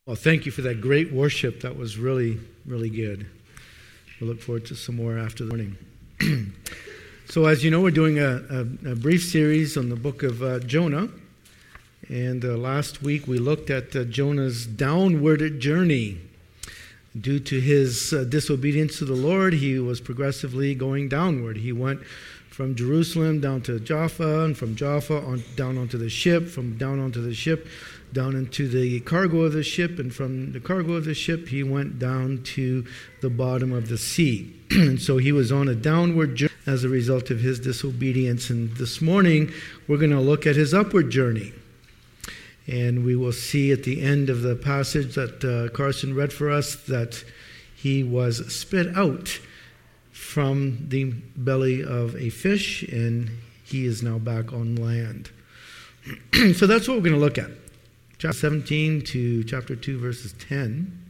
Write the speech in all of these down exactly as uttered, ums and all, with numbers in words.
Well, thank you for that great worship. That was really, really good. We look forward to some more after the morning. So as you know, we're doing a, a, a brief series on the book of uh, Jonah. And uh, last week we looked at uh, Jonah's downward journey. Due to his uh, disobedience to the Lord, he was progressively going downward. He went from Jerusalem down to Jaffa, and from Jaffa on, down onto the ship, from down onto the ship, down into the cargo of the ship, and from the cargo of the ship, he went down to the bottom of the sea. And so he was on a downward journey as a result of his disobedience. And this morning, we're going to look at his upward journey. And we will see at the end of the passage that uh, Carson read for us that he was spit out from the belly of a fish, and he is now back on land. So that's what we're going to look at. Chapter seventeen to chapter two, verses ten.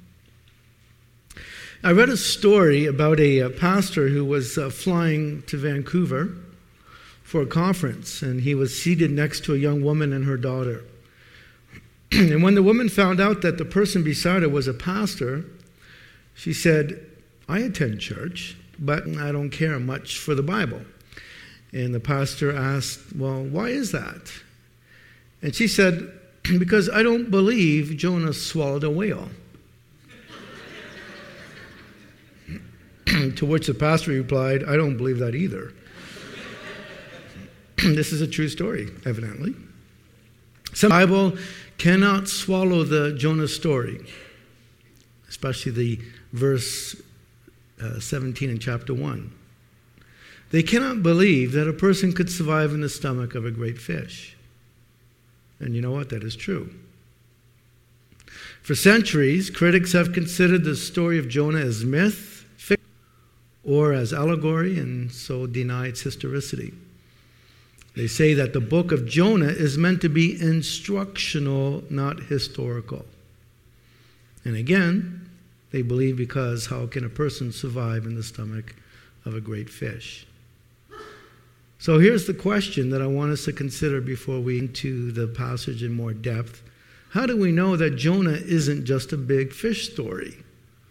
I read a story about a, a pastor who was uh, flying to Vancouver for a conference, and he was seated next to a young woman and her daughter. And when the woman found out that the person beside her was a pastor, she said, "I attend church, but I don't care much for the Bible." And the pastor asked, "Well, why is that?" And she said, "Because I don't believe Jonah swallowed a whale." To which the pastor replied, "I don't believe that either." This is a true story, evidently. Some Bible cannot swallow the Jonah story, especially the verse uh, seventeen in chapter one. They cannot believe that a person could survive in the stomach of a great fish. And you know what? That is true. For centuries, critics have considered the story of Jonah as myth, fiction, or as allegory, and so deny its historicity. They say that the book of Jonah is meant to be instructional, not historical. And again, they believe because how can a person survive in the stomach of a great fish? So here's the question that I want us to consider before we into the passage in more depth. How do we know that Jonah isn't just a big fish story?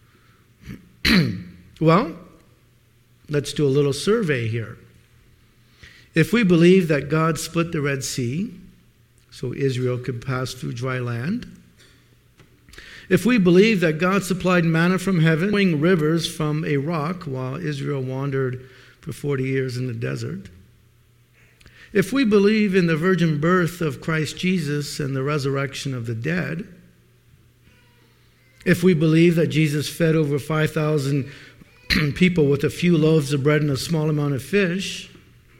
Well, let's do a little survey here. If we believe that God split the Red Sea so Israel could pass through dry land, if we believe that God supplied manna from heaven, flowing rivers from a rock while Israel wandered for forty years in the desert, if we believe in the virgin birth of Christ Jesus and the resurrection of the dead, if we believe that Jesus fed over five thousand people with a few loaves of bread and a small amount of fish,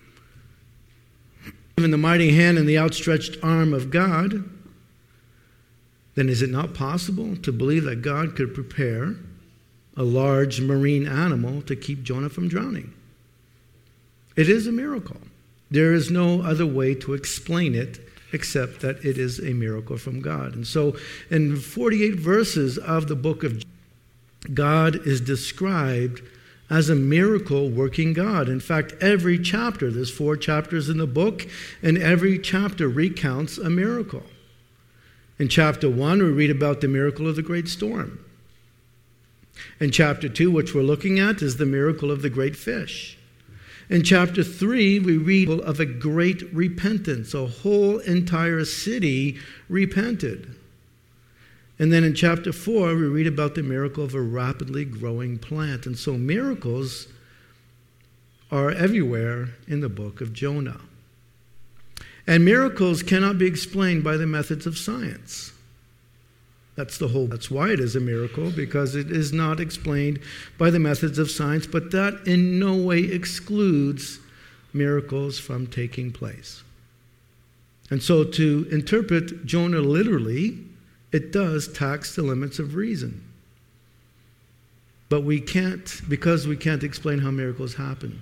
in the mighty hand and the outstretched arm of God, then is it not possible to believe that God could prepare a large marine animal to keep Jonah from drowning? It is a miracle. There is no other way to explain it except that it is a miracle from God. And so in forty-eight verses of the book of Jonah, God is described as a miracle-working God. In fact, every chapter, there's four chapters in the book, and every chapter recounts a miracle. In chapter one, we read about the miracle of the great storm. In chapter two, which we're looking at, is the miracle of the great fish. In chapter three, we read of a great repentance. A whole entire city repented. And then in chapter four, we read about the miracle of a rapidly growing plant. And so miracles are everywhere in the book of Jonah. And miracles cannot be explained by the methods of science. That's the whole, that's why it is a miracle, because it is not explained by the methods of science, but that in no way excludes miracles from taking place. And so to interpret Jonah literally, it does tax the limits of reason. But we can't, because we can't explain how miracles happen.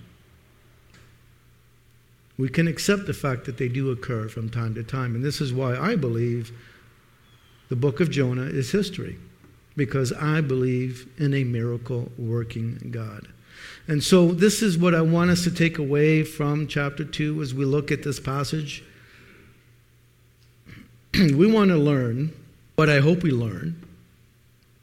We can accept the fact that they do occur from time to time. And this is why I believe the book of Jonah is history. Because I believe in a miracle-working God. And so this is what I want us to take away from chapter two as we look at this passage. We want to learn what I hope we learn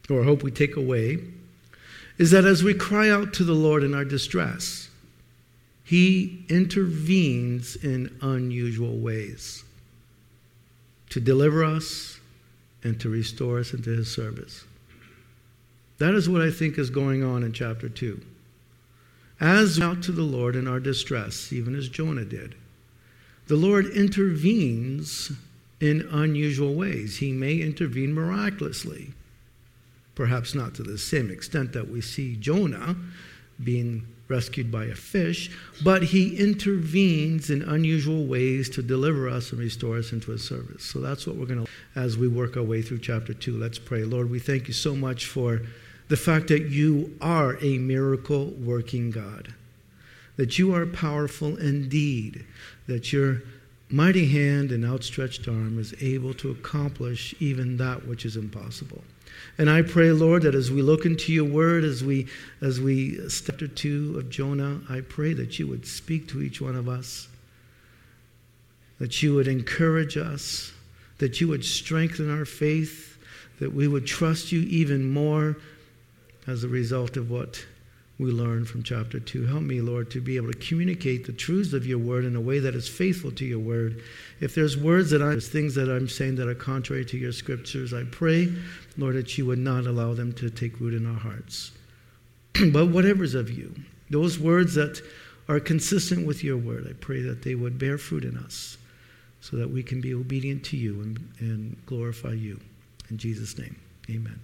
or hope we take away, is that as we cry out to the Lord in our distress, He intervenes in unusual ways to deliver us and to restore us into His service. That is what I think is going on in chapter two. As we cry out to the Lord in our distress, even as Jonah did, the Lord intervenes in unusual ways. He may intervene miraculously, perhaps not to the same extent that we see Jonah being rescued by a fish, but He intervenes in unusual ways to deliver us and restore us into His service. So that's what we're going to, as we work our way through chapter two. Let's pray. Lord, we thank You so much for the fact that You are a miracle-working God, that You are powerful indeed, that Your mighty hand and outstretched arm is able to accomplish even that which is impossible. And I pray, Lord, that as we look into Your word, as we as we step to two of Jonah, I pray that You would speak to each one of us, that You would encourage us, that You would strengthen our faith, that we would trust You even more as a result of what we learn from chapter two. Help me, Lord, to be able to communicate the truths of Your word in a way that is faithful to Your word. If there's words that I'm, things that I'm saying that are contrary to Your scriptures, I pray, Lord, that You would not allow them to take root in our hearts. But whatever's of You, those words that are consistent with Your word, I pray that they would bear fruit in us so that we can be obedient to You and, and glorify You. In Jesus' name, amen.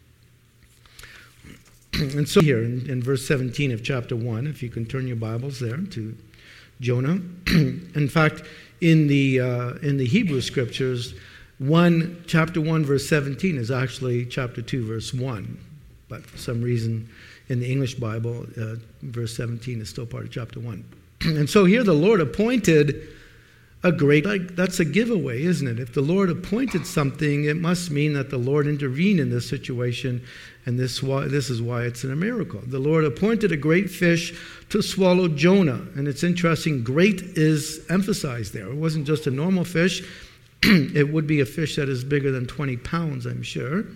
And so here in, in verse seventeen of chapter one, if you can turn your Bibles there to Jonah. In fact, in the uh, in the Hebrew scriptures, one chapter one verse seventeen is actually chapter two verse one, but for some reason in the English Bible, uh, verse seventeen is still part of chapter one. And so here the Lord appointed a great, like, that's a giveaway, isn't it? If the Lord appointed something, it must mean that the Lord intervened in this situation, and this, why, this is why it's a miracle. The Lord appointed a great fish to swallow Jonah, and it's interesting, great is emphasized there. It wasn't just a normal fish. It would be a fish that is bigger than twenty pounds, I'm sure.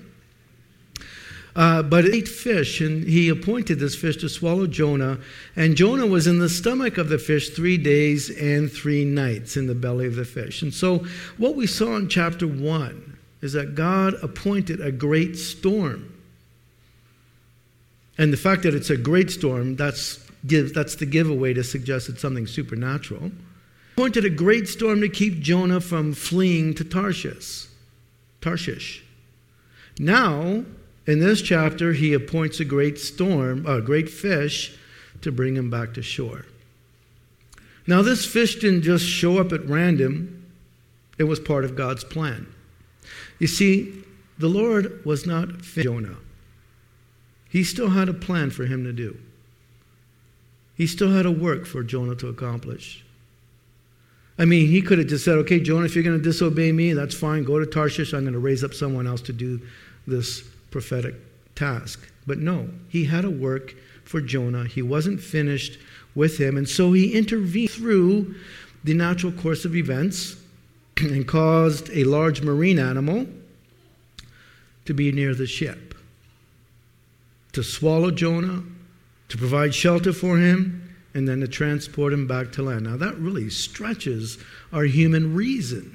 Uh, but it ate fish, and He appointed this fish to swallow Jonah. And Jonah was in the stomach of the fish three days and three nights in the belly of the fish. And so what we saw in chapter one is that God appointed a great storm. And the fact that it's a great storm, that's, give, that's the giveaway to suggest it's something supernatural. Appointed a great storm to keep Jonah from fleeing to Tarshish. Tarshish. Now, in this chapter, He appoints a great storm, a great fish, to bring him back to shore. Now, this fish didn't just show up at random. It was part of God's plan. You see, the Lord was not Jonah. He still had a plan for him to do. He still had a work for Jonah to accomplish. I mean, He could have just said, okay, Jonah, if you're going to disobey me, that's fine. Go to Tarshish. I'm going to raise up someone else to do this prophetic task. But no, He had a work for Jonah. He wasn't finished with him. And so He intervened through the natural course of events and caused a large marine animal to be near the ship, to swallow Jonah, to provide shelter for him, and then to transport him back to land. Now that really stretches our human reason.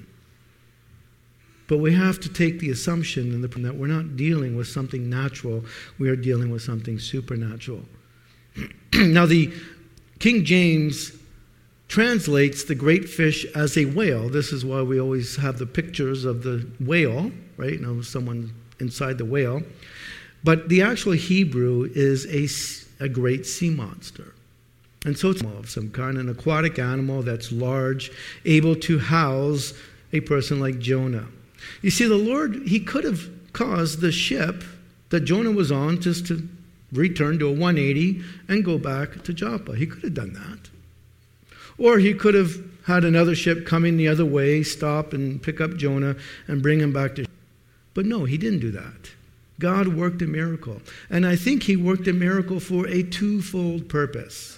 But we have to take the assumption that we're not dealing with something natural. We are dealing with something supernatural. Now, the King James translates the great fish as a whale. This is why we always have the pictures of the whale, right? You know, someone inside the whale. But the actual Hebrew is a, a great sea monster. And so it's of some kind, an aquatic animal that's large, able to house a person like Jonah. You see, the Lord, He could have caused the ship that Jonah was on just to return to a one eighty and go back to Joppa. He could have done that. Or He could have had another ship coming the other way, stop and pick up Jonah and bring him back to. But no, He didn't do that. God worked a miracle. And I think He worked a miracle for a twofold purpose.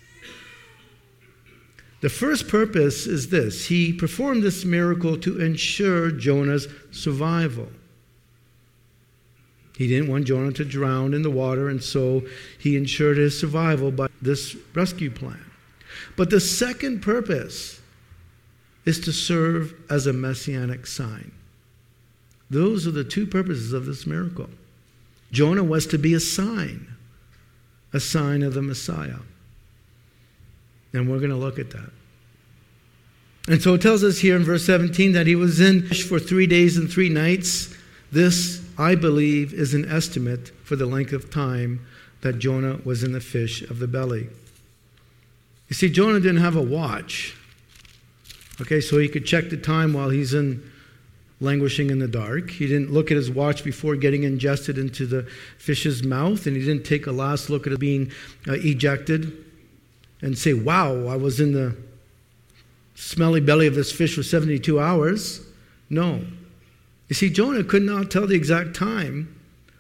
The first purpose is this. He performed this miracle to ensure Jonah's survival. He didn't want Jonah to drown in the water, and so he ensured his survival by this rescue plan. But the second purpose is to serve as a messianic sign. Those are the two purposes of this miracle. Jonah was to be a sign, a sign of the Messiah. And we're going to look at that. And so it tells us here in verse seventeen that he was in fish for three days and three nights. This, I believe, is an estimate for the length of time that Jonah was in the fish of the belly. You see, Jonah didn't have a watch. Okay, so he could check the time while he's in languishing in the dark. He didn't look at his watch before getting ingested into the fish's mouth, and he didn't take a last look at it being uh, ejected and say, wow, I was in the smelly belly of this fish for seventy-two hours. No. You see, Jonah could not tell the exact time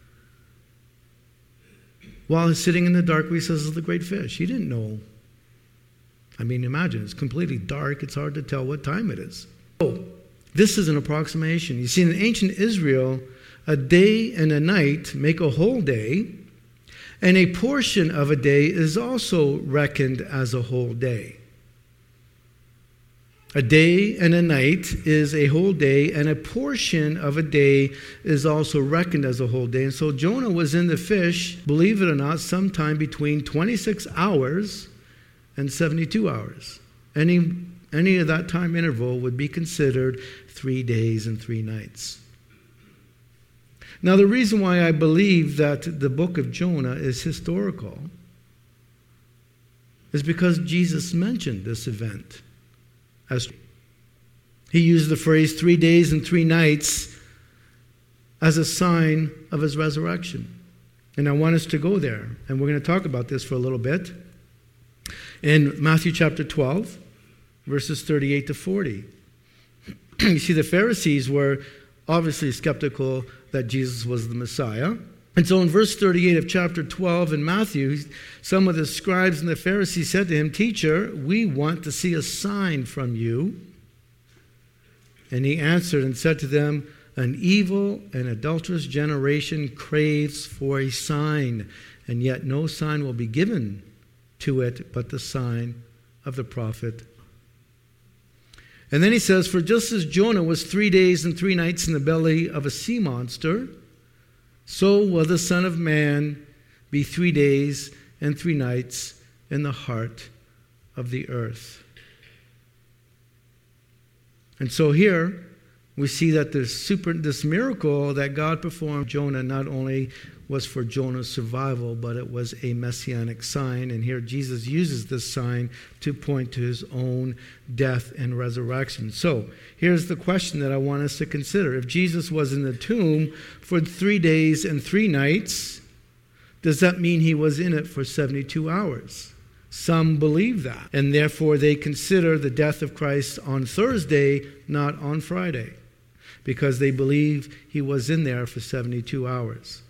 while he's sitting in the dark recesses of the great fish. He didn't know. I mean, imagine, it's completely dark. It's hard to tell what time it is. Oh, this is an approximation. You see, in ancient Israel, a day and a night make a whole day, and a portion of a day is also reckoned as a whole day. A day and a night is a whole day, and a portion of a day is also reckoned as a whole day. And so Jonah was in the fish, believe it or not, sometime between twenty-six hours and seventy-two hours. Any, any of that time interval would be considered three days and three nights. Now, the reason why I believe that the book of Jonah is historical is because Jesus mentioned this event. As he used the phrase three days and three nights as a sign of his resurrection. And I want us to go there. And we're going to talk about this for a little bit. In Matthew chapter twelve, verses thirty-eight to forty. You see, the Pharisees were obviously skeptical that Jesus was the Messiah. And so in verse thirty-eight of chapter twelve in Matthew, some of the scribes and the Pharisees said to him, "Teacher, we want to see a sign from you." And he answered and said to them, "An evil and adulterous generation craves for a sign, and yet no sign will be given to it but the sign of the prophet." And then he says, "For just as Jonah was three days and three nights in the belly of a sea monster, so will the Son of Man be three days and three nights in the heart of the earth." And so here we see that this, super, this miracle that God performed Jonah not only was for Jonah's survival, but it was a messianic sign. And here Jesus uses this sign to point to his own death and resurrection. So here's the question that I want us to consider. If Jesus was in the tomb for three days and three nights, does that mean he was in it for seventy-two hours? Some believe that, and therefore they consider the death of Christ on Thursday, not on Friday, because they believe he was in there for seventy-two hours.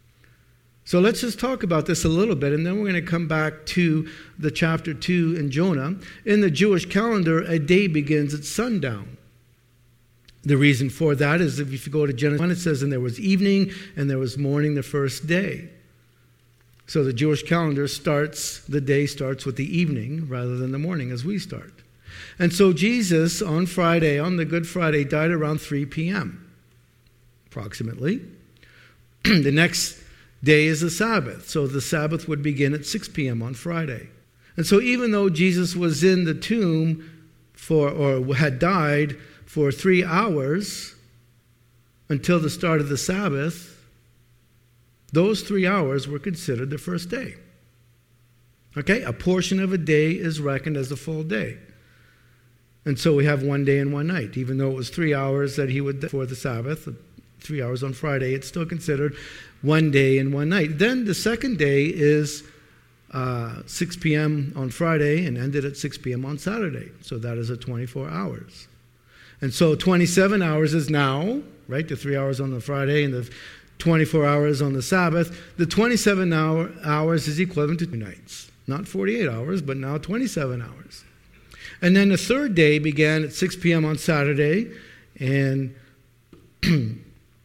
So let's just talk about this a little bit, and then we're going to come back to the chapter two in Jonah. In the Jewish calendar, a day begins at sundown. The reason for that is if you go to Genesis one, it says, "And there was evening, and there was morning the first day." So the Jewish calendar starts, the day starts with the evening rather than the morning as we start. And so Jesus on Friday, on the Good Friday, died around three p.m. approximately. The next day is the Sabbath. So the Sabbath would begin at six p.m. on Friday. And so even though Jesus was in the tomb for, or had died for three hours until the start of the Sabbath, those three hours were considered the first day. Okay? A portion of a day is reckoned as a full day. And so we have one day and one night. Even though it was three hours that he would for the Sabbath, three hours on Friday, it's still considered one day and one night. Then the second day is uh, six p.m. on Friday and ended at six p.m. on Saturday. So that is a twenty-four hours. And so twenty-seven hours is now, right? The three hours on the Friday and the twenty-four hours on the Sabbath. The twenty-seven hour, hours is equivalent to two nights. Not forty-eight hours, but now twenty-seven hours. And then the third day began at six p.m. on Saturday and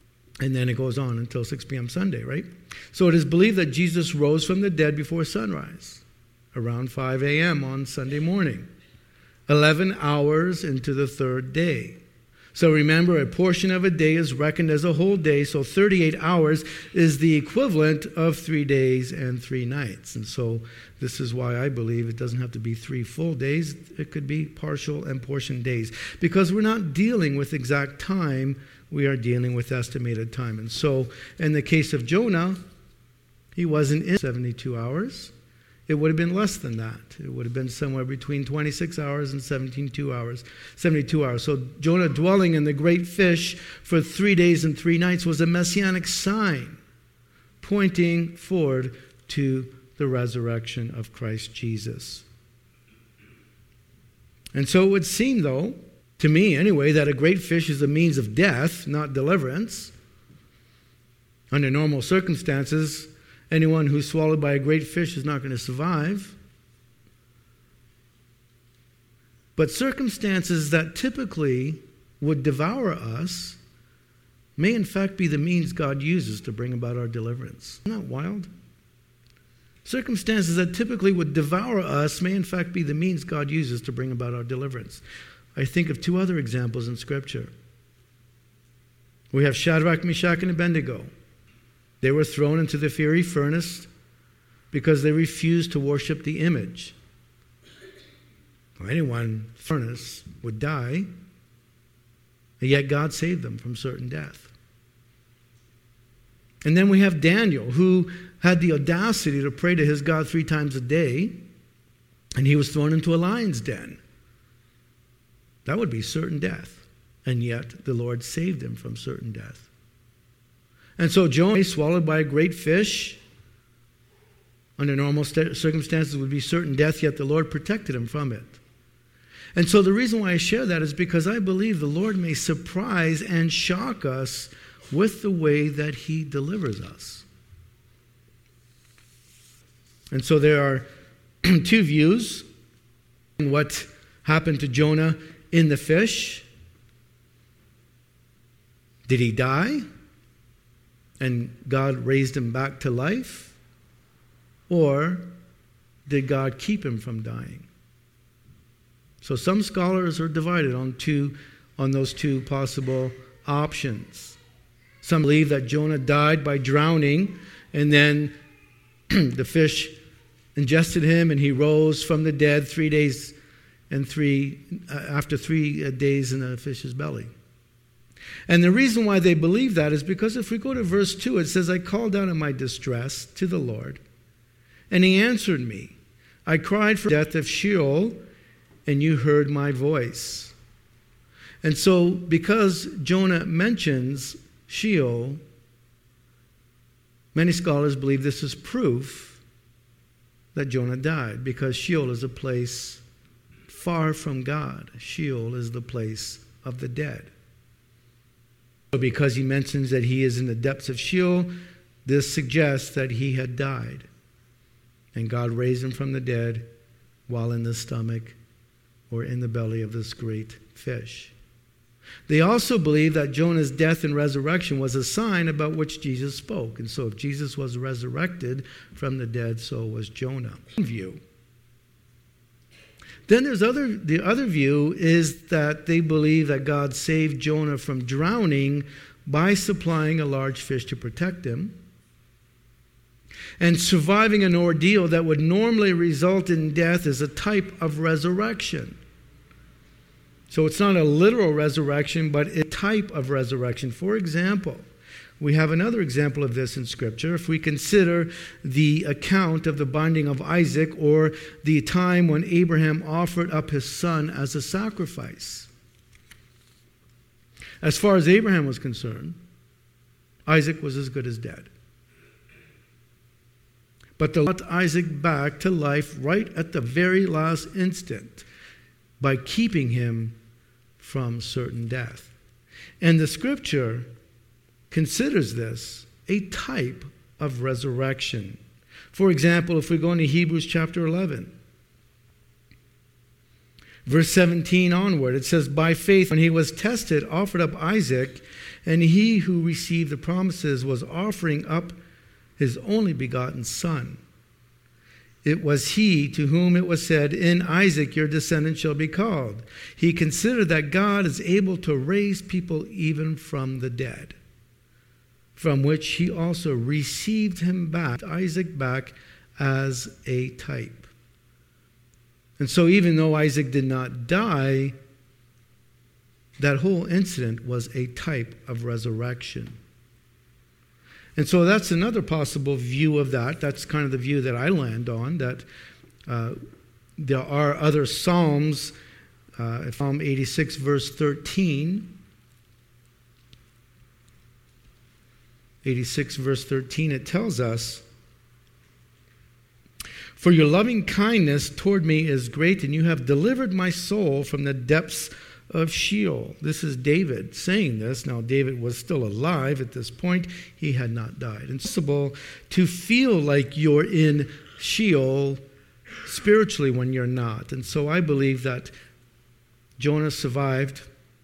And then it goes on until six p.m. Sunday, right? So it is believed that Jesus rose from the dead before sunrise, around five a.m. on Sunday morning, eleven hours into the third day. So remember, a portion of a day is reckoned as a whole day, so thirty-eight hours is the equivalent of three days and three nights. And so this is why I believe it doesn't have to be three full days. It could be partial and portion days, because we're not dealing with exact time. We are dealing with estimated time. And so in the case of Jonah, he wasn't in seventy-two hours. It would have been less than that. It would have been somewhere between twenty-six hours and seventy-two hours. seventy-two hours. So Jonah dwelling in the great fish for three days and three nights was a messianic sign pointing forward to the resurrection of Christ Jesus. And so it would seem, though, to me anyway, that a great fish is a means of death, not deliverance. Under normal circumstances, anyone who's swallowed by a great fish is not going to survive. But circumstances that typically would devour us may in fact be the means God uses to bring about our deliverance. Isn't that wild? Circumstances that typically would devour us may in fact be the means God uses to bring about our deliverance. I think of two other examples in Scripture. We have Shadrach, Meshach, and Abednego. They were thrown into the fiery furnace because they refused to worship the image. Well, anyone in the furnace would die, and yet God saved them from certain death. And then we have Daniel, who had the audacity to pray to his God three times a day, and he was thrown into a lion's den. That would be certain death, and yet the Lord saved him from certain death. And so Jonah, swallowed by a great fish, under normal st- circumstances would be certain death, yet the Lord protected him from it. And so the reason why I share that is because I believe the Lord may surprise and shock us with the way that he delivers us. And so there are two views in what happened to Jonah in the fish. Did he die? And God raised him back to life? Or did God keep him from dying? So some scholars are divided on two, on those two possible options. Some believe that Jonah died by drowning, and then the fish ingested him, and he rose from the dead three days and three uh, after three days in the fish's belly. And the reason why they believe that is because if we go to verse two, it says, I called out in my distress to the Lord, and he answered me. I cried for death of Sheol, and you heard my voice. And so because Jonah mentions Sheol, many scholars believe this is proof that Jonah died, because Sheol is a place far from God. Sheol is the place of the dead. So because he mentions that he is in the depths of Sheol, this suggests that he had died, and God raised him from the dead while in the stomach or in the belly of this great fish. They also believe that Jonah's death and resurrection was a sign about which Jesus spoke. And so if Jesus was resurrected from the dead, so was Jonah. View. Then there's other the other view is that they believe that God saved Jonah from drowning by supplying a large fish to protect him, and surviving an ordeal that would normally result in death is a type of resurrection. So it's not a literal resurrection, but a type of resurrection. For example, we have another example of this in Scripture. If we consider the account of the binding of Isaac, or the time when Abraham offered up his son as a sacrifice. As far as Abraham was concerned, Isaac was as good as dead. But to let Isaac back to life right at the very last instant by keeping him from certain death. And the Scripture considers this a type of resurrection. For example, if we go into Hebrews chapter eleven, verse seventeen onward, it says, by faith, when he was tested, offered up Isaac, And he who received the promises was offering up his only begotten son. It was he to whom it was said, in Isaac your descendant shall be called. He considered that God is able to raise people even from the dead, from which he also received him back, Isaac back, as a type. And so even though Isaac did not die, that whole incident was a type of resurrection. And so that's another possible view of that. That's kind of the view that I land on, that uh, there are other Psalms. Uh, Psalm eighty-six, verse thirteen. eighty-six, verse thirteen, it tells us, for your loving kindness toward me is great, and you have delivered my soul from the depths of Sheol. This is David saying this. Now, David was still alive at this point. He had not died. It's possible to feel like you're in Sheol spiritually when you're not. And so I believe that Jonah survived,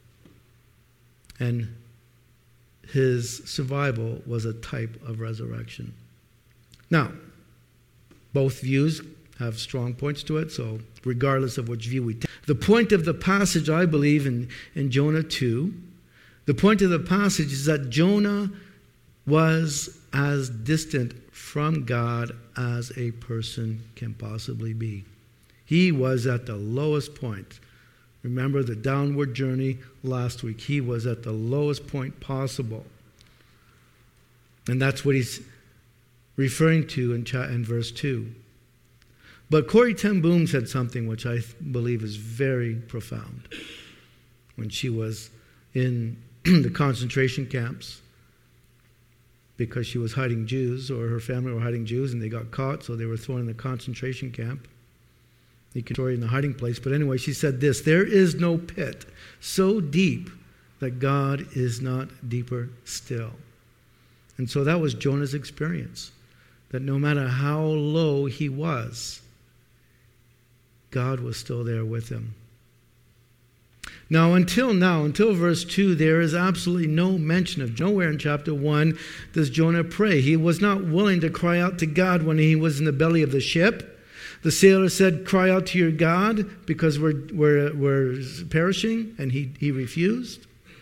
and his survival was a type of resurrection. Now, both views have strong points to it, so regardless of which view we take. The point of the passage, I believe, in, in Jonah two, the point of the passage is that Jonah was as distant from God as a person can possibly be. He was at the lowest point. Remember the downward journey last week. He was at the lowest point possible. And that's what he's referring to in, cha- in verse two. But Corrie ten Boom said something which I believe is very profound. When she was in the concentration camps, because she was hiding Jews, or her family were hiding Jews, and they got caught, so they were thrown in the concentration camp. You can story in the hiding place. But anyway, she said this, there is no pit so deep that God is not deeper still. And so that was Jonah's experience, that no matter how low he was, God was still there with him. Now, until now, until verse two, there is absolutely no mention of, nowhere in chapter one does Jonah pray. He was not willing to cry out to God when he was in the belly of the ship. The sailor said, cry out to your God because we're, we're, we're perishing, and he, he refused.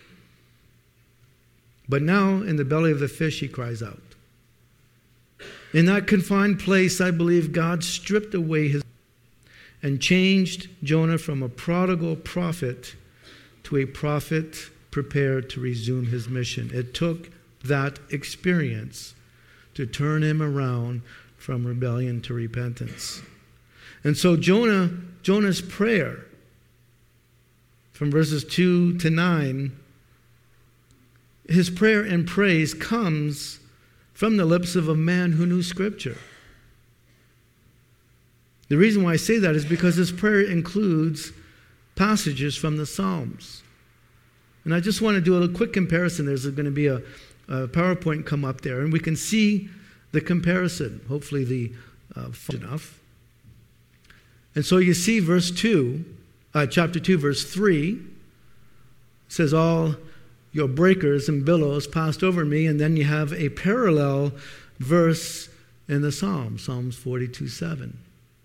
But now, in the belly of the fish, he cries out. In that confined place, I believe God stripped away his and changed Jonah from a prodigal prophet to a prophet prepared to resume his mission. It took that experience to turn him around from rebellion to repentance. And so Jonah, Jonah's prayer from verses two to nine, his prayer and praise comes from the lips of a man who knew Scripture. The reason why I say that is because his prayer includes passages from the Psalms. And I just want to do a quick comparison. There's going to be a, a PowerPoint come up there, and we can see the comparison. Hopefully the uh, enough. And so you see verse two, uh, chapter two, verse three, says, all your breakers and billows passed over me. And then you have a parallel verse in the Psalm, Psalms forty-two seven.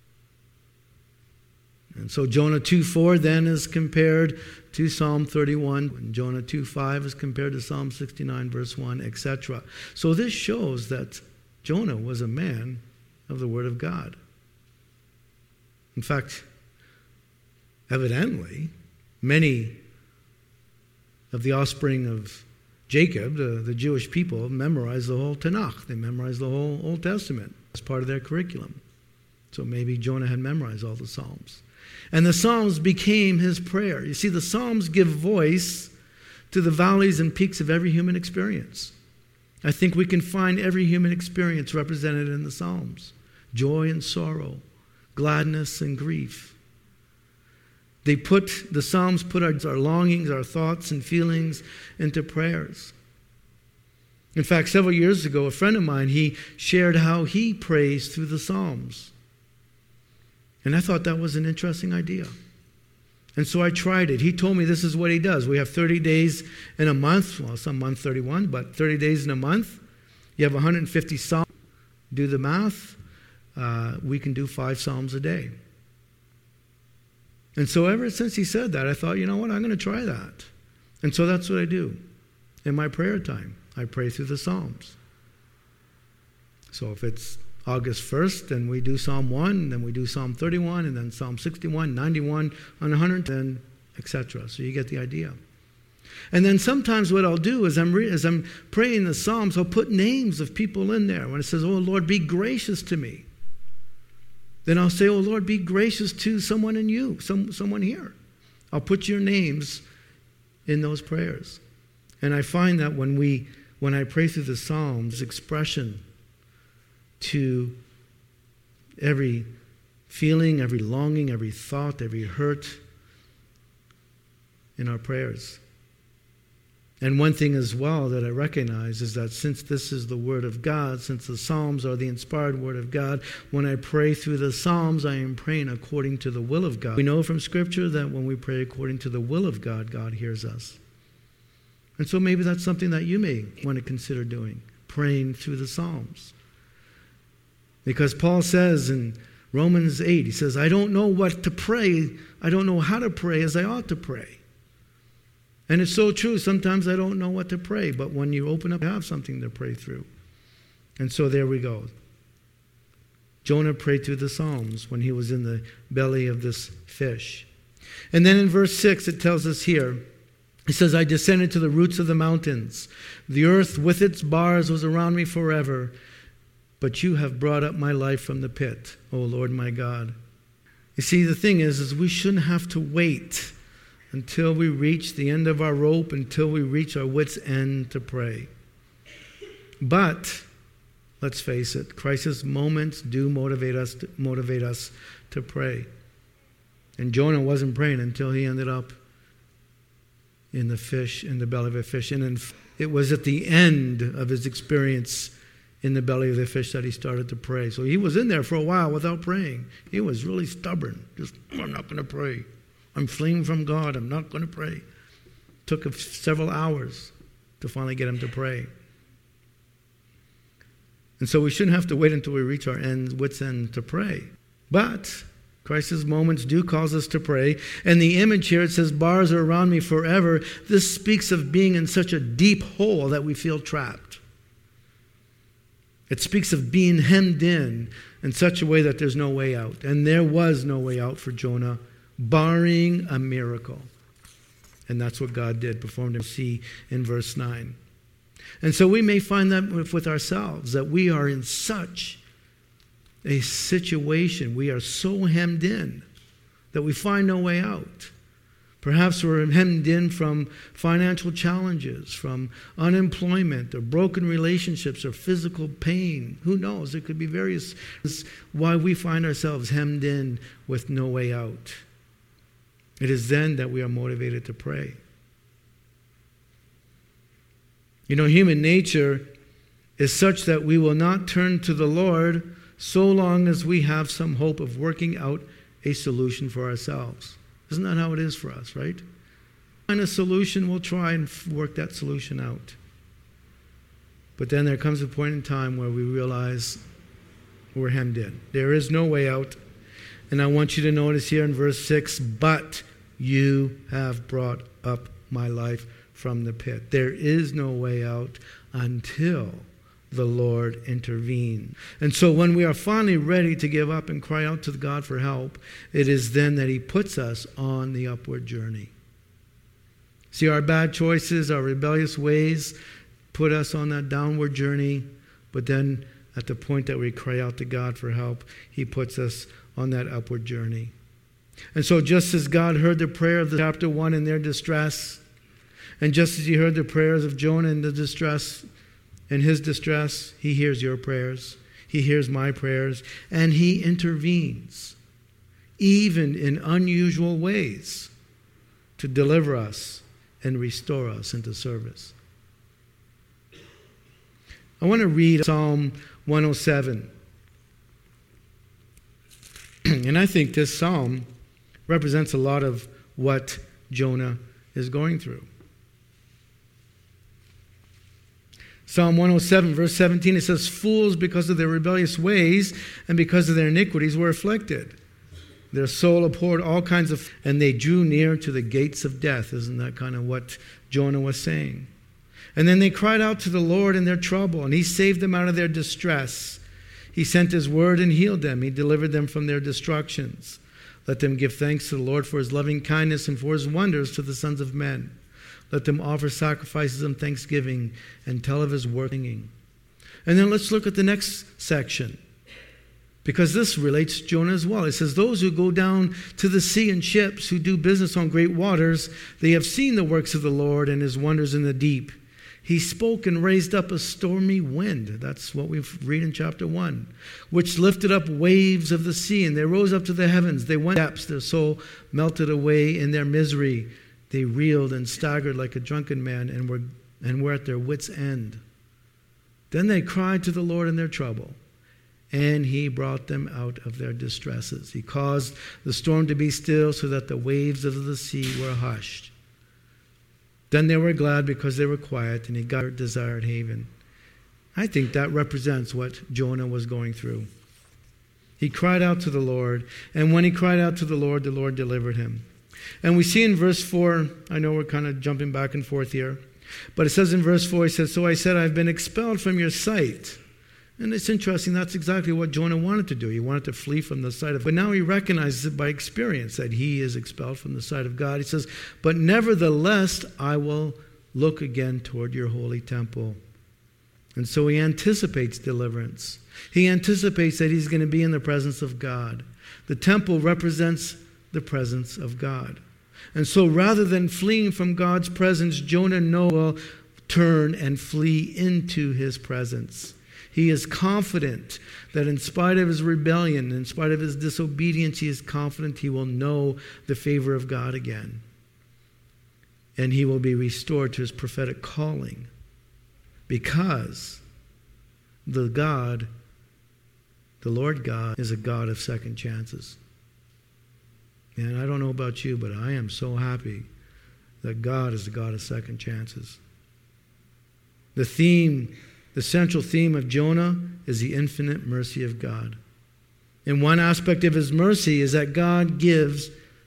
And so Jonah two four then is compared to Psalm thirty-one. And Jonah two five is compared to Psalm sixty-nine, verse one, et cetera. So this shows that Jonah was a man of the Word of God. In fact, evidently, many of the offspring of Jacob, the, the Jewish people, memorized the whole Tanakh. They memorized the whole Old Testament as part of their curriculum. So maybe Jonah had memorized all the Psalms. And the Psalms became his prayer. You see, the Psalms give voice to the valleys and peaks of every human experience. I think we can find every human experience represented in the Psalms. Joy and sorrow, gladness and grief. They put, the Psalms put our, our longings, our thoughts and feelings into prayers. In fact, several years ago, a friend of mine, he shared how he prays through the Psalms. And I thought that was an interesting idea. And so I tried it. He told me this is what he does. We have thirty days in a month. Well, some month thirty-one, but thirty days in a month. You have one hundred fifty psalms. Do the math. Uh, we can do five psalms a day. And so ever since he said that, I thought, you know what, I'm going to try that. And so that's what I do in my prayer time. I pray through the Psalms. So if it's August first, then we do Psalm one, then we do Psalm thirty-one, and then Psalm sixty-one, ninety-one, one hundred, and et cetera. So you get the idea. And then sometimes what I'll do is I'm re- as I'm praying the Psalms, I'll put names of people in there. When it says, oh, Lord, be gracious to me, then I'll say, oh, Lord, be gracious to someone in you, some, someone here. I'll put your names in those prayers. And I find that when we, when I pray through the Psalms, expression to every feeling, every longing, every thought, every hurt in our prayers. And one thing as well that I recognize is that since this is the Word of God, since the Psalms are the inspired Word of God, when I pray through the Psalms, I am praying according to the will of God. We know from Scripture that when we pray according to the will of God, God hears us. And so maybe that's something that you may want to consider doing, praying through the Psalms. Because Paul says in Romans eight, he says, I don't know what to pray, I don't know how to pray as I ought to pray. And it's so true. Sometimes I don't know what to pray, but when you open up, you have something to pray through. And so there we go. Jonah prayed through the Psalms when he was in the belly of this fish. And then in verse six, it tells us here, it says, I descended to the roots of the mountains. The earth with its bars was around me forever. But you have brought up my life from the pit, O Lord my God. You see, the thing is, is we shouldn't have to wait until we reach the end of our rope, until we reach our wits' end to pray. But, let's face it, crisis moments do motivate us to, motivate us to pray. And Jonah wasn't praying until he ended up in the fish, in the belly of a fish. And in, it was at the end of his experience in the belly of the fish that he started to pray. So he was in there for a while without praying. He was really stubborn. Just, I'm not going to pray. I'm fleeing from God. I'm not going to pray. It took several hours to finally get him to pray. And so we shouldn't have to wait until we reach our end, wits' end to pray. But crisis moments do cause us to pray. And the image here, it says, bars are around me forever. This speaks of being in such a deep hole that we feel trapped. It speaks of being hemmed in in such a way that there's no way out. And there was no way out for Jonah, barring a miracle. And that's what God did, performed him. See in verse nine. And so we may find that with ourselves, that we are in such a situation, we are so hemmed in that we find no way out. Perhaps we're hemmed in from financial challenges, from unemployment, or broken relationships, or physical pain. Who knows? There could be various reasons why we find ourselves hemmed in with no way out. It is then that we are motivated to pray. You know, human nature is such that we will not turn to the Lord so long as we have some hope of working out a solution for ourselves. Isn't that how it is for us, right? Find a solution, we'll try and work that solution out. But then there comes a point in time where we realize we're hemmed in. There is no way out. And I want you to notice here in verse six, but you have brought up my life from the pit. There is no way out until the Lord intervenes. And so when we are finally ready to give up and cry out to God for help, it is then that he puts us on the upward journey. See, our bad choices, our rebellious ways put us on that downward journey, but then at the point that we cry out to God for help, he puts us on that upward journey. And so just as God heard the prayer of the chapter one in their distress, and just as he heard the prayers of Jonah in the distress, in his distress, he hears your prayers. He hears my prayers. And he intervenes, even in unusual ways, to deliver us and restore us into service. I want to read Psalm one oh seven. And I think this psalm represents a lot of what Jonah is going through. Psalm one oh seven, verse seventeen, it says, "Fools, because of their rebellious ways and because of their iniquities, were afflicted. Their soul abhorred all kinds of, and they drew near to the gates of death." Isn't that kind of what Jonah was saying? "And then they cried out to the Lord in their trouble, and he saved them out of their distress. He sent his word and healed them. He delivered them from their destructions. Let them give thanks to the Lord for his loving kindness and for his wonders to the sons of men. Let them offer sacrifices and thanksgiving and tell of his working." And then let's look at the next section, because this relates to Jonah as well. It says, "Those who go down to the sea in ships, who do business on great waters, they have seen the works of the Lord and his wonders in the deep. He spoke and raised up a stormy wind." That's what we read in chapter one. "Which lifted up waves of the sea, and they rose up to the heavens. They went depths, their soul melted away in their misery. They reeled and staggered like a drunken man and were, and were at their wits' end. Then they cried to the Lord in their trouble, and he brought them out of their distresses. He caused the storm to be still so that the waves of the sea were hushed. Then they were glad because they were quiet, and he got their desired haven." I think that represents what Jonah was going through. He cried out to the Lord, and when he cried out to the Lord, the Lord delivered him. And we see in verse four, I know we're kind of jumping back and forth here, but it says in verse four, it says, "So I said, I've been expelled from your sight." And it's interesting, that's exactly what Jonah wanted to do. He wanted to flee from the sight of God. But now he recognizes it by experience that he is expelled from the sight of God. He says, "But nevertheless, I will look again toward your holy temple." And so he anticipates deliverance. He anticipates that he's going to be in the presence of God. The temple represents the presence of God. And so rather than fleeing from God's presence, Jonah knows will turn and flee into his presence. He is confident that in spite of his rebellion, in spite of his disobedience, he is confident he will know the favor of God again. And he will be restored to his prophetic calling, because the God, the Lord God, is a God of second chances. And I don't know about you, but I am so happy that God is the God of second chances. The theme, the central theme of Jonah is the infinite mercy of God. And one aspect of his mercy is that God gives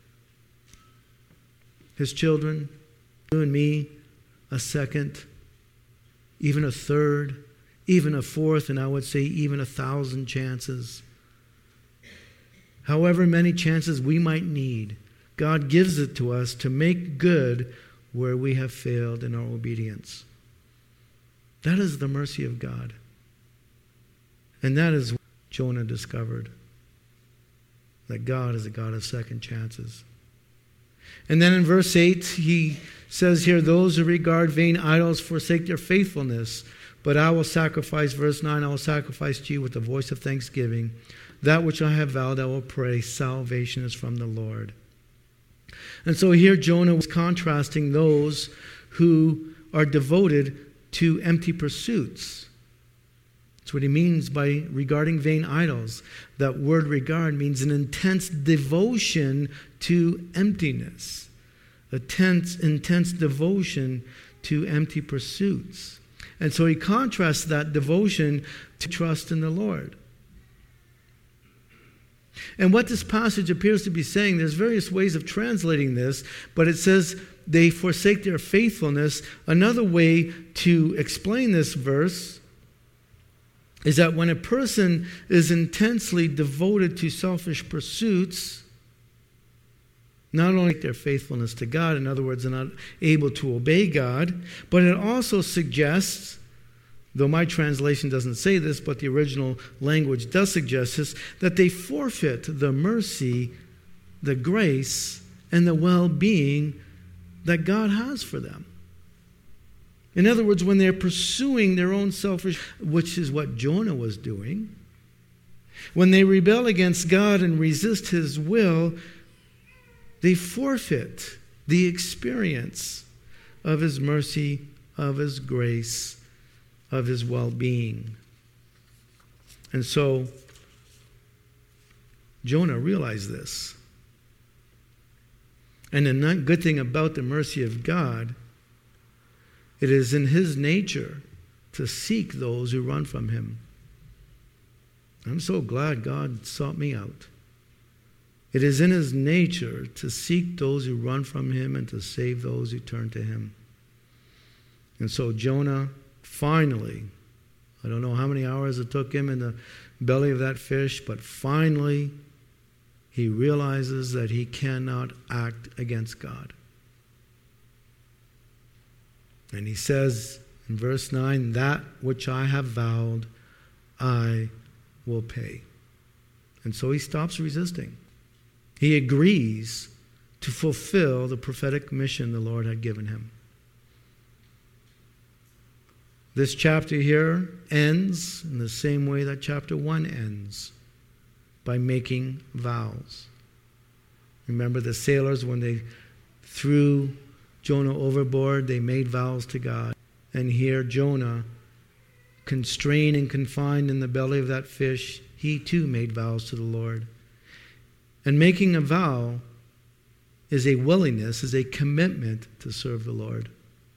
his children, you and me, a second, even a third, even a fourth, and I would say even a thousand chances. However many chances we might need, God gives it to us to make good where we have failed in our obedience. That is the mercy of God. And that is what Jonah discovered, that God is a God of second chances. And then in verse eight, he says here, "Those who regard vain idols forsake their faithfulness, but I will sacrifice," verse nine, "I will sacrifice to you with the voice of thanksgiving. That which I have vowed I will pray. Salvation is from the Lord." And so here Jonah was contrasting those who are devoted to empty pursuits. That's what he means by regarding vain idols. That word regard means an intense devotion to emptiness. A tense, intense devotion to empty pursuits. And so he contrasts that devotion to trust in the Lord. And what this passage appears to be saying, there's various ways of translating this, but it says they forsake their faithfulness. Another way to explain this verse is that when a person is intensely devoted to selfish pursuits, not only their faithfulness to God, in other words, they're not able to obey God, but it also suggests, though my translation doesn't say this, but the original language does suggest this, that they forfeit the mercy, the grace, and the well-being that God has for them. In other words, when they're pursuing their own selfish, which is what Jonah was doing, when they rebel against God and resist his will, they forfeit the experience of his mercy, of his grace, of his well-being. And so Jonah realized this. And the good thing about the mercy of God, it is in his nature to seek those who run from him. I'm so glad God sought me out. It is in his nature to seek those who run from him and to save those who turn to him. And so Jonah finally, I don't know how many hours it took him in the belly of that fish, but finally he realizes that he cannot act against God. And he says in verse nine, that which I have vowed, I will pay. And so he stops resisting. He agrees to fulfill the prophetic mission the Lord had given him. This chapter here ends in the same way that chapter one ends, by making vows. Remember the sailors, when they threw Jonah overboard, they made vows to God. And here Jonah, constrained and confined in the belly of that fish, he too made vows to the Lord. And making a vow is a willingness, is a commitment to serve the Lord.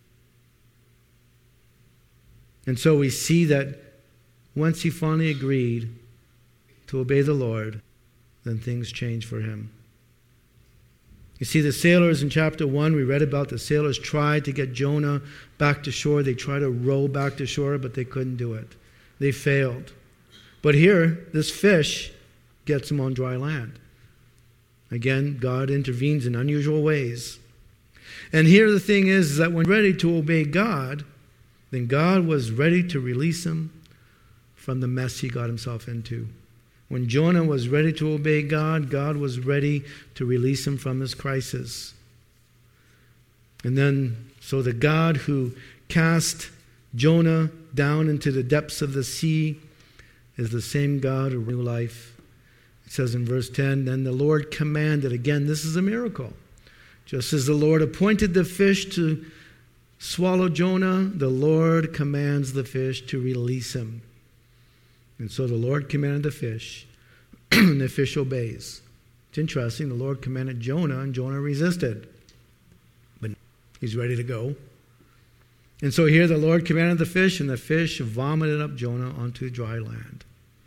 And so we see that once he finally agreed to obey the Lord, then things changed for him. You see, the sailors in chapter one, we read about the sailors tried to get Jonah back to shore. They tried to row back to shore, but they couldn't do it. They failed. But here, this fish gets him on dry land. Again, God intervenes in unusual ways. And here the thing is, is that when ready to obey God, then God was ready to release him from the mess he got himself into. When Jonah was ready to obey God, God was ready to release him from his crisis. And then, so the God who cast Jonah down into the depths of the sea is the same God of new life. It says in verse ten, then the Lord commanded, again, this is a miracle. Just as the Lord appointed the fish to swallow Jonah, the Lord commands the fish to release him. And so the Lord commanded the fish, and the fish obeys. It's interesting, the Lord commanded Jonah, and Jonah resisted. But he's ready to go. And so here the Lord commanded the fish, and the fish vomited up Jonah onto dry land.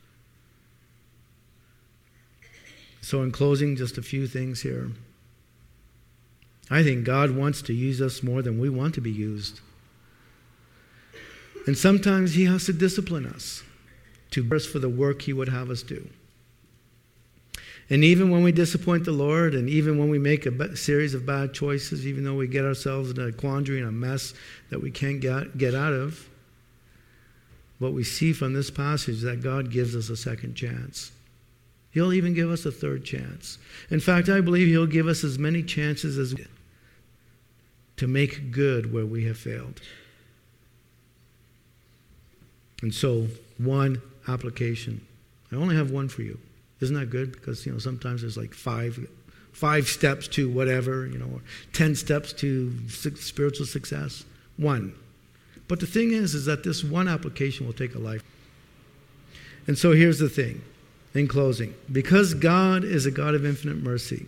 So in closing, just a few things here. I think God wants to use us more than we want to be used. And sometimes he has to discipline us to burst for the work he would have us do. And even when we disappoint the Lord, and even when we make a series of bad choices, even though we get ourselves in a quandary and a mess that we can't get, get out of, what we see from this passage is that God gives us a second chance. He'll even give us a third chance. In fact, I believe he'll give us as many chances as we to make good where we have failed. And so, one application. I only have one for you. Isn't that good? Because, you know, sometimes there's like five, five steps to whatever, you know, or ten steps to spiritual success. One. But the thing is, is that this one application will take a life. And so here's the thing, in closing. Because God is a God of infinite mercy,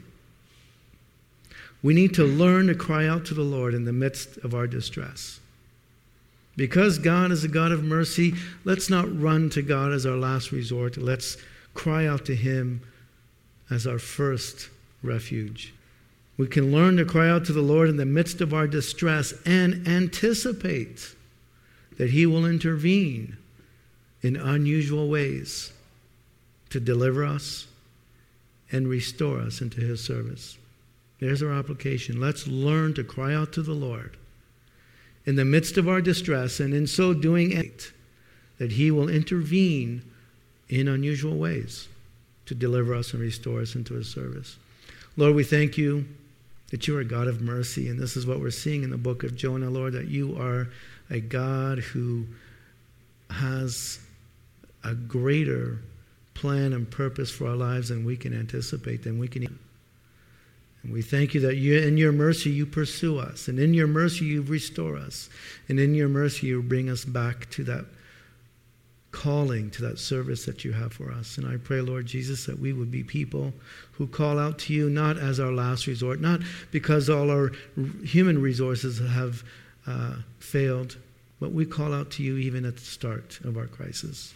we need to learn to cry out to the Lord in the midst of our distress. Because God is a God of mercy, let's not run to God as our last resort. Let's cry out to him as our first refuge. We can learn to cry out to the Lord in the midst of our distress and anticipate that he will intervene in unusual ways to deliver us and restore us into his service. There's our application. Let's learn to cry out to the Lord in the midst of our distress, and in so doing, that he will intervene in unusual ways to deliver us and restore us into his service. Lord, we thank you that you are a God of mercy, and this is what we're seeing in the book of Jonah, Lord, that you are a God who has a greater plan and purpose for our lives than we can anticipate, than we can even. And we thank you that you, in your mercy you pursue us, and in your mercy you restore us, and in your mercy you bring us back to that calling to that service that you have for us. And I pray, Lord Jesus, that we would be people who call out to you not as our last resort, not because all our human resources have uh, failed, but we call out to you even at the start of our crisis.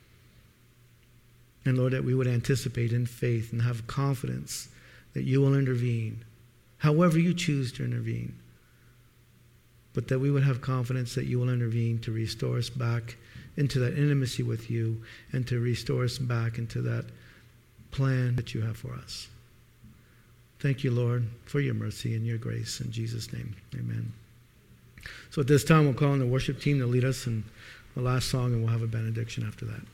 And Lord, that we would anticipate in faith and have confidence that you will intervene, however you choose to intervene. But that we would have confidence that you will intervene to restore us back into that intimacy with you and to restore us back into that plan that you have for us. Thank you, Lord, for your mercy and your grace. In Jesus' name, amen. So at this time, we'll call on the worship team to lead us in the last song, and we'll have a benediction after that.